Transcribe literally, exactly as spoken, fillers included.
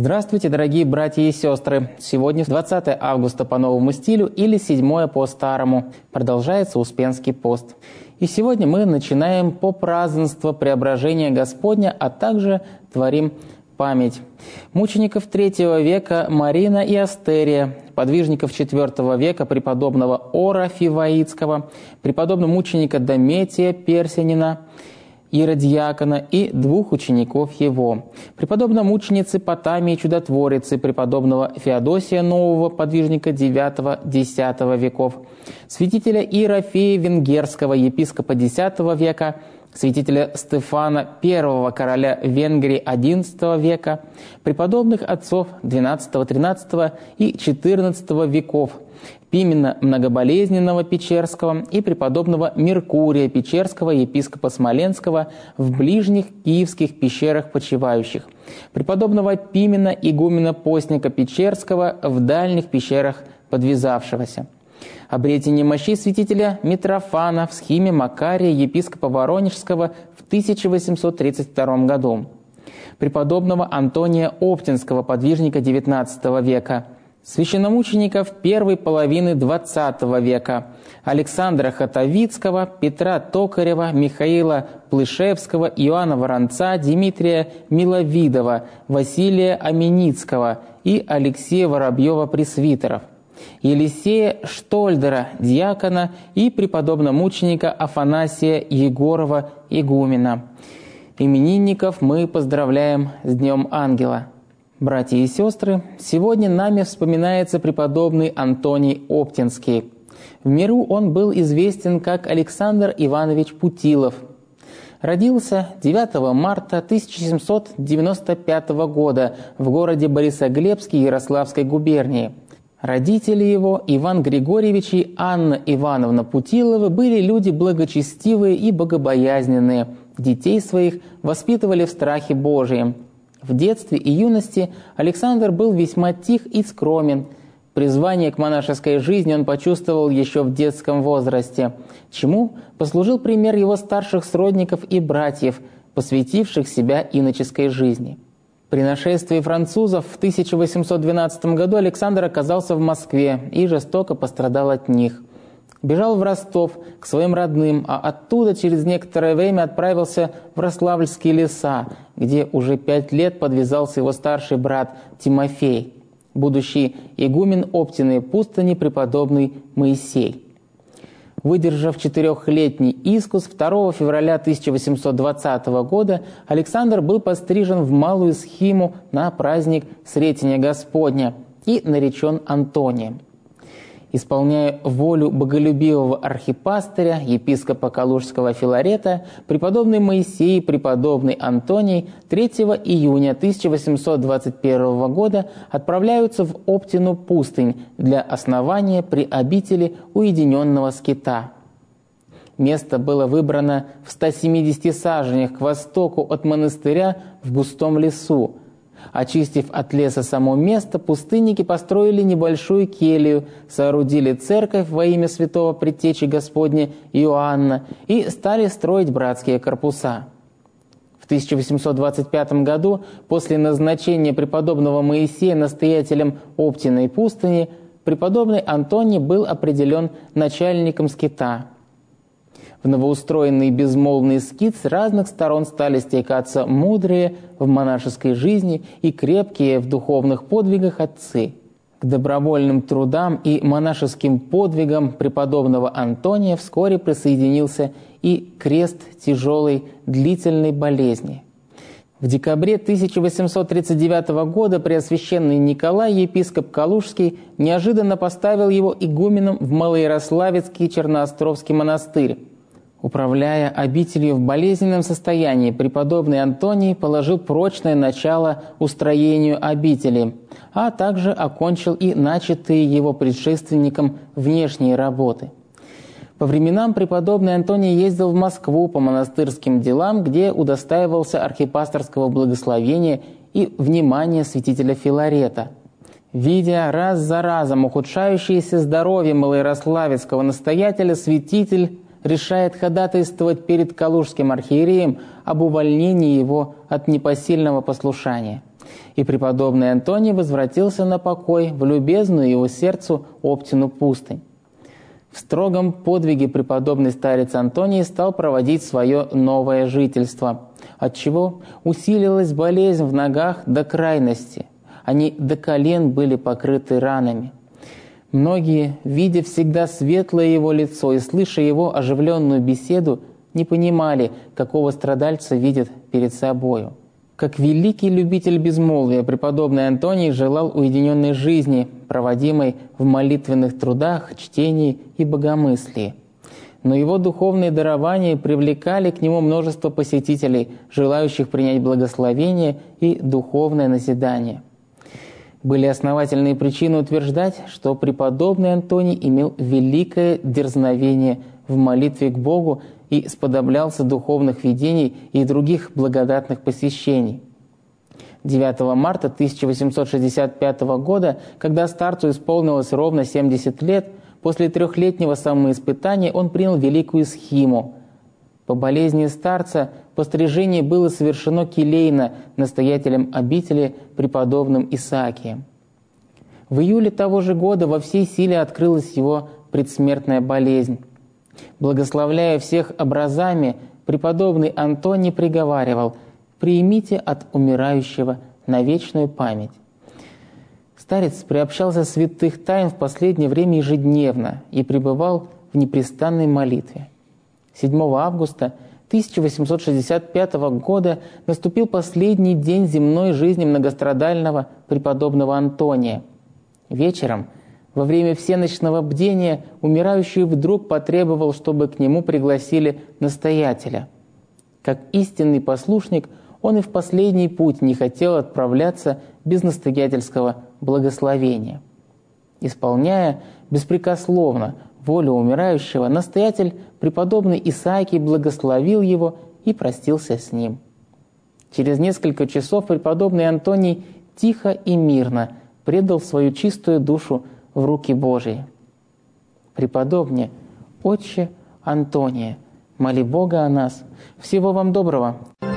Здравствуйте, дорогие братья и сестры! Сегодня двадцатое августа по новому стилю или седьмое по старому. Продолжается Успенский пост. И сегодня мы начинаем попразднество Преображения Господня, а также творим память мучеников третьего века Марина и Астерия, подвижников четвертого века преподобного Ора Фиваитского, преподобного мученика Дометия Персянина, иродиакона и двух учеников его, преподобной мученицы Потамии Чудотворицы, преподобного Феодосия Нового, подвижника девятого-десятого веков, святителя Иерофея Венгерского, епископа десятого века, святителя Стефана, первого короля Венгрии одиннадцатого века, преподобных отцов двенадцатого-тринадцатого и четырнадцатого веков, Пимена Многоболезненного Печерского и преподобного Меркурия Печерского, епископа Смоленского, в ближних киевских пещерах почивающих, преподобного Пимена игумена Постника Печерского, в дальних пещерах подвязавшегося, обретение мощей святителя Митрофана в схиме Макария, епископа Воронежского, в тысяча восемьсот тридцать втором году, преподобного Антония Оптинского, подвижника девятнадцатого века, священномучеников первой половины двадцатого века, Александра Хатовицкого, Петра Токарева, Михаила Плышевского, Иоанна Воронца, Дмитрия Миловидова, Василия Аменицкого и Алексея Воробьева-пресвитеров, Елисея Штольдера, диакона, и преподобного мученика Афанасия Егорова, игумена. Именинников мы поздравляем с Днем Ангела. Братья и сестры, сегодня нами вспоминается преподобный Антоний Оптинский. В миру он был известен как Александр Иванович Путилов. Родился девятого марта тысяча семьсот девяносто пятого года в городе Борисоглебске Ярославской губернии. Родители его, Иван Григорьевич и Анна Ивановна Путиловы, были люди благочестивые и богобоязненные. Детей своих воспитывали в страхе Божием. В детстве и юности Александр был весьма тих и скромен. Призвание к монашеской жизни он почувствовал еще в детском возрасте, чему послужил пример его старших сродников и братьев, посвятивших себя иноческой жизни. При нашествии французов в тысяча восемьсот двенадцатом году Александр оказался в Москве и жестоко пострадал от них. Бежал в Ростов к своим родным, а оттуда через некоторое время отправился в Рославльские леса, где уже пять лет подвязался его старший брат Тимофей, будущий игумен Оптиной пустыни преподобный Моисей. Выдержав четырехлетний искус, второго февраля тысяча восемьсот двадцатого года Александр был пострижен в малую схиму на праздник Сретения Господня и наречен Антонием. Исполняя волю боголюбивого архипастыря, епископа Калужского Филарета, преподобный Моисей и преподобный Антоний третьего июня тысяча восемьсот двадцать первого года отправляются в Оптину пустынь для основания при обители уединенного скита. Место было выбрано в ста семидесяти саженях к востоку от монастыря в густом лесу. Очистив от леса само место, пустынники построили небольшую келью, соорудили церковь во имя святого предтечи Господня Иоанна и стали строить братские корпуса. В тысяча восемьсот двадцать пятом году, после назначения преподобного Моисея настоятелем Оптиной пустыни, преподобный Антоний был определен начальником скита. В новоустроенный безмолвный скит с разных сторон стали стекаться мудрые в монашеской жизни и крепкие в духовных подвигах отцы. К добровольным трудам и монашеским подвигам преподобного Антония вскоре присоединился и крест тяжелой длительной болезни. В декабре тысяча восемьсот тридцать девятого года преосвященный Николай, епископ Калужский, неожиданно поставил его игуменом в Малоярославецкий Черноостровский монастырь. Управляя обителью в болезненном состоянии, преподобный Антоний положил прочное начало устроению обители, а также окончил и начатые его предшественником внешние работы. По временам преподобный Антоний ездил в Москву по монастырским делам, где удостаивался архипасторского благословения и внимания святителя Филарета. Видя раз за разом ухудшающееся здоровье малоярославецкого настоятеля, святитель решает ходатайствовать перед калужским архиереем об увольнении его от непосильного послушания. и преподобный Антоний возвратился на покой в любезную его сердцу Оптину пустынь. В строгом подвиге преподобный старец Антоний стал проводить свое новое жительство, отчего усилилась болезнь в ногах до крайности. Они до колен были покрыты ранами. Многие, видя всегда светлое его лицо и слыша его оживленную беседу, не понимали, какого страдальца видят перед собою. Как великий любитель безмолвия, преподобный Антоний желал уединенной жизни, проводимой в молитвенных трудах, чтении и богомыслии. Но его духовные дарования привлекали к нему множество посетителей, желающих принять благословение и духовное назидание. Были основательные причины утверждать, что преподобный Антоний имел великое дерзновение в молитве к Богу и сподоблялся духовных видений и других благодатных посещений. девятого марта тысяча восемьсот шестьдесят пятого года, когда старцу исполнилось ровно семьдесят лет, после трехлетнего самоиспытания он принял великую схиму. По болезни старца пострижение было совершено келейно настоятелем обители преподобным Исаакием. В июле того же года во всей силе открылась его предсмертная болезнь. Благословляя всех образами, преподобный Антоний приговаривал: «Примите от умирающего на вечную память». Старец приобщался святых тайн в последнее время ежедневно и пребывал в непрестанной молитве. седьмого августа тысяча восемьсот шестьдесят пятого года наступил последний день земной жизни многострадального преподобного Антония. Вечером, во время всеночного бдения, умирающий вдруг потребовал, чтобы к нему пригласили настоятеля. Как истинный послушник, он и в последний путь не хотел отправляться без настоятельского благословения. Исполняя беспрекословно волю умирающего, настоятель, преподобный Исаакий, благословил его и простился с ним. Через несколько часов преподобный Антоний тихо и мирно предал свою чистую душу в руки Божии. Преподобне, отче Антония, моли Бога о нас. Всего вам доброго!